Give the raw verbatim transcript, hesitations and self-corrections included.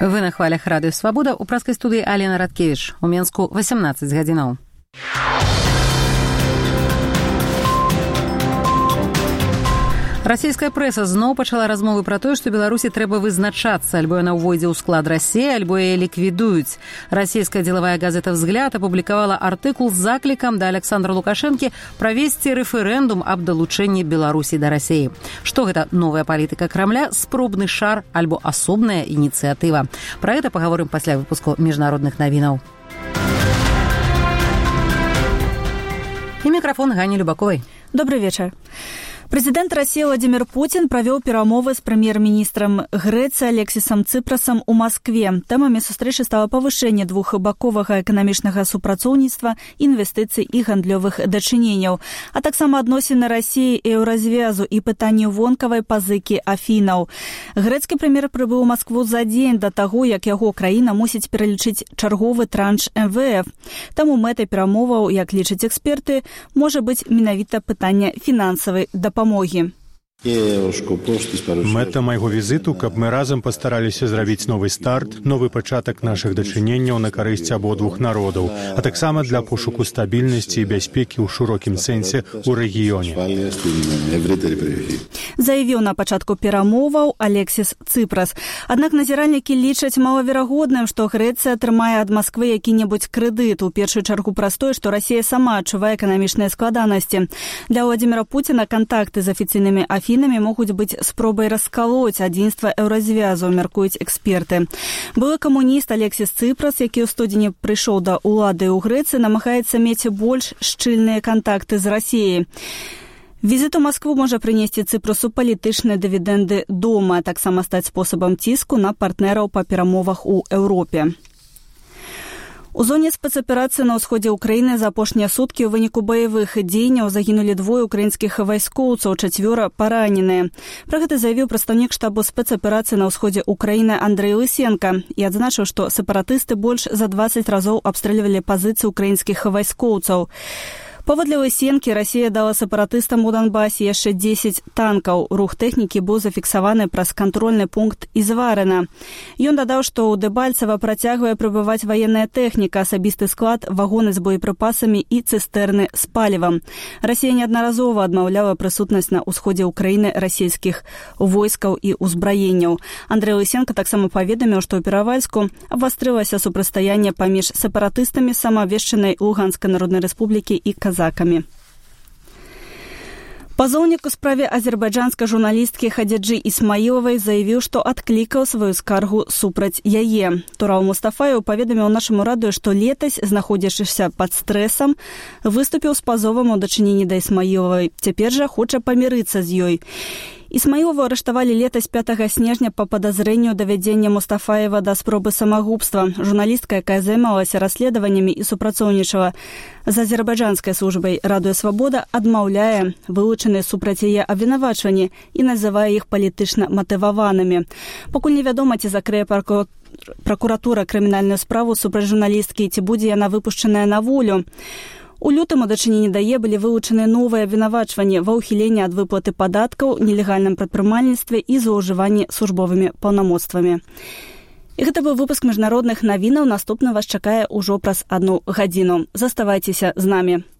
Вы на хвалях радыё Свабода, у праскай студыі Алена Радкевіч. У Менску васямнаццаць гадзінаў. Расійская прэса зноў пачала размовы пра тое, што Беларусі трэба вызначацца, альбо яна ўвойдзе ў склад Расіі, альбо яе ліквідуюць. Расійская дзелавая газета «Взгляд» апублікавала артыкул з заклікам да Александра Лукашэнкі правесці рэферэндум аб далучэнні Беларусі да Расіі. Што гэта новая палітыка Крамля, спробны шар альбо асобная ініцыятыва? Пра гэта пагаворым пасля выпуску міжнародных навінаў. І мікрафон Гані Любаковай. Добрый вечер. Президент России Владимир Путин провел перамовы с премьер-министром Греции Алексисом Ципрасом у Москве. Тэмамі сустрэчы стала павышэнне двухбаковага эканамічнага супрацоўніцтва, інвестыцый і гандлёвых дачыненняў, а таксама адносіны России і Еўразвязу і пытанне вонкавай пазыкі Афінаў. Грэцкі прэм'ер прыбыў у Москву за дзень да таго, як яго краіна мусіць пералічыць чарговы транш эм вэ эф. Таму мэтай перамоваў, як лічаць эксперты, можа быць менавіта пытанне фінансавай дапамогі. Мэта майго візіту, каб мы разам пастараліся зрабіць новы старт, новы пачатак нашых дачыненняў на карысць абодвух народаў, а таксама для пошуку стабільнасці і бяспекі ў шырокім сэнсе ў рэгіёне. Заявіў на пачатку перамоваў Алексіс Ципрас. Аднак назіральнікі лічаць малаверагодным, што Грэцыя атрымае ад Масквы які-небудзь крэдыт, у першую чаргу праз тое, што Расія сама адчувае эканамічныя складанасці. Для Владимира Путина контакты з афіцыйнымі Афінамі могуць быць спробай раскалоць адзінства Еўразвязу, мяркуюць эксперты. Былы камуніст Алексіс Ципрас, які ў студзені прыйшоў да ўлады ў Грэцыі, намагаецца мець больш шчыльныя кантакты з Расіяй. Візит у Москву можа прынесці Ципрасу палітычныя дывідэнды дома, а таксама стаць спосабам ціску на партнераў па перамовах у Еўропе. У зоне спецаперацыі на ўсходзе ўкраіны за апошнія суткі ў выніку баявых дзеянняў загінулі двое украінскіх вайскоўцаў, чацвёра параненыя. Пра гэта заявіў прадстаўнік штабу спецаперацыі на ўсходзе ўкраіны Андрэй Лысенка і адзначыў, што сепаратысты больш за дваццаць разоў абстрэльвалі пазіцыі украінскіх вайскоўцаў. Паводле Лысенкі, Расія дала сепаратыстам у Донбасе яшчэ дзесяць танкаў. Рух тэхнікі быў зафіксаваны праз кантрольны пункт Ізварына. Ён дадаў, што ў Дэбальцева працягвае прыбываць ваенная тэхніка, асабісты склад, вагоны з боепрыпасамі і цыстэрны з палівам. Расія неаднаразова адмаўляла прысутнасць на ўсходзе ўкраіны расійскіх войскаў і ўзбраенняў. Андрэй Лысенка таксама паведаміў, што ў Перавальску абвастрылася супрацьстаянне паміж сепаратыстамі самаабвешчанай Луганскай народнай рэспублікі і казакамі. Пазоўнік у справе азербайджанскай журналісткі Хадзяджы Ісмаілавай заявіў, што адклікаў сваю скаргу супраць яе. Турал Мустафаеў паведаміў нашаму радыё, што летась, знаходзячыся пад стрэсам, выступіў з пазовам у дачыненні да Ісмаілавай. Цяпер жа хоча памірыцца з ёй. Ісмаілову арыштавалі летась пятага снежня па падазрэнню давядзення Мустафаева да спробы самагубства. Журналістка, якая займалася расследаваннямі і супрацоўнічала з азербайджанскай службай «Радыё Свабода», адмаўляе вылучаныя супраць яе абвінавачванні і называе іх палітычна матываванымі. Пакуль невядома, ці закрые пракуратура крымінальную справу супраць журналісткі, ці будзе яна выпушчаная на волю. У лютым у дачыненні да яе былі вылучаны новыя абвінавачванні ва ўхіленні ад выплаты падаткаў, нелегальным прадпрымальніцтве і злоўжыванні службовымі паўнамоцтвамі. І гэта быў выпуск міжнародных навінаў. Наступны вас чакае ўжо праз адну гадзіну. Заставайцеся з намі.